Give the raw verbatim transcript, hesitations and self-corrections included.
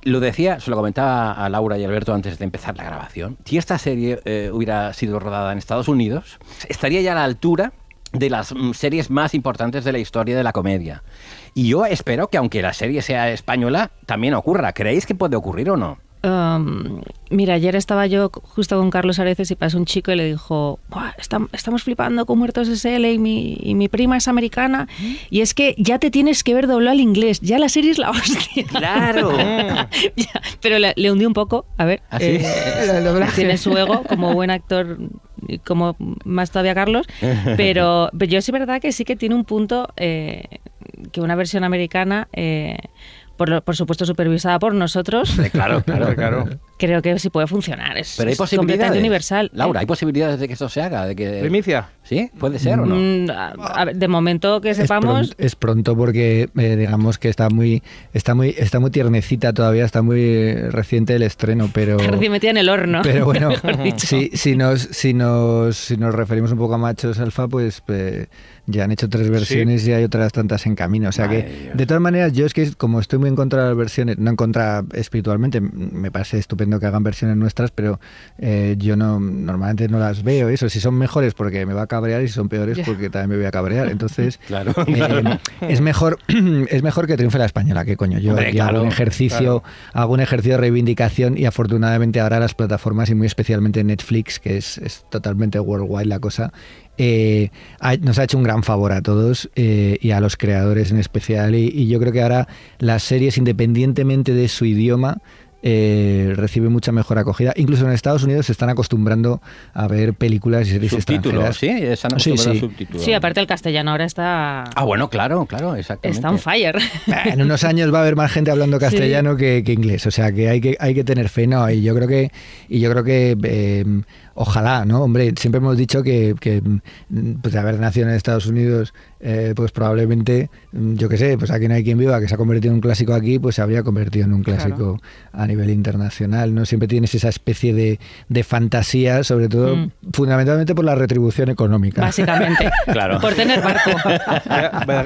lo decía, se lo comentaba a Laura y Alberto antes de empezar la grabación. Si esta serie eh, hubiera sido rodada en Estados Unidos, estaría ya a la altura de las mm, series más importantes de la historia de la comedia. Y yo espero que, aunque la serie sea española, también ocurra. ¿Creéis que puede ocurrir o no? Um, mira, ayer estaba yo justo con Carlos Areces y pasó un chico y le dijo: Estam- estamos flipando con Muertos S L y mi, y mi prima es americana y es que ya te tienes que ver doblado al inglés, ya la serie es la hostia. ¡Claro! Ya, pero le, le hundí un poco, a ver, ¿Ah, sí? eh, tiene su ego como buen actor, como más todavía Carlos, pero, pero yo sí es verdad que sí que tiene un punto eh, que una versión americana... Eh, Por, lo, por supuesto supervisada por nosotros. Claro, claro, claro. Creo que sí puede funcionar. Es, Pero hay es posibilidades. completamente universal. Laura, ¿eh? ¿hay posibilidades de que esto se haga? De que... ¿Primicia? ¿Sí? ¿Puede ser o no? Mm, a, a, de momento que sepamos... Es pronto, es pronto porque eh, digamos que está muy, está muy está muy tiernecita todavía, está muy reciente el estreno, pero... Recién metida en el horno. Pero bueno, si, si, nos, si, nos, si nos referimos un poco a machos alfa, pues... Eh, ya han hecho tres versiones sí. y hay otras tantas en camino. O sea Ay, que, Dios. De todas maneras, yo es que como estoy muy en contra de las versiones, no en contra espiritualmente, me parece estupendo que hagan versiones nuestras, pero eh, yo no normalmente no las veo. Eso, si son mejores porque me va a cabrear y si son peores yeah. porque también me voy a cabrear. Entonces, claro, eh, claro. es mejor es mejor que triunfe la española, que coño. Yo Hombre, aquí claro, hago un ejercicio, claro. hago un ejercicio de reivindicación y afortunadamente ahora las plataformas y muy especialmente Netflix, que es, es totalmente worldwide la cosa, Eh, ha, nos ha hecho un gran favor a todos eh, y a los creadores en especial y, y yo creo que ahora las series, independientemente de su idioma, eh, reciben mucha mejor acogida. Incluso en Estados Unidos se están acostumbrando a ver películas y series extranjeras. ¿Sí? ¿Están acostumbrados sí, sí. a subtítulos? Sí, aparte el castellano ahora está... Ah, bueno, claro, claro, exactamente. Está on fire. En unos años va a haber más gente hablando castellano sí. que, que inglés, o sea que hay que hay que tener fe, ¿no? Y yo creo que y yo creo que eh, ojalá, ¿no? Hombre, siempre hemos dicho que, que pues de haber nacido en Estados Unidos, eh, pues probablemente, yo qué sé, pues Aquí no hay quien viva, que se ha convertido en un clásico aquí, pues se habría convertido en un clásico claro. a nivel internacional, ¿no? Siempre tienes esa especie de, de fantasía, sobre todo, mm. fundamentalmente por la retribución económica. Básicamente, claro. por tener barco.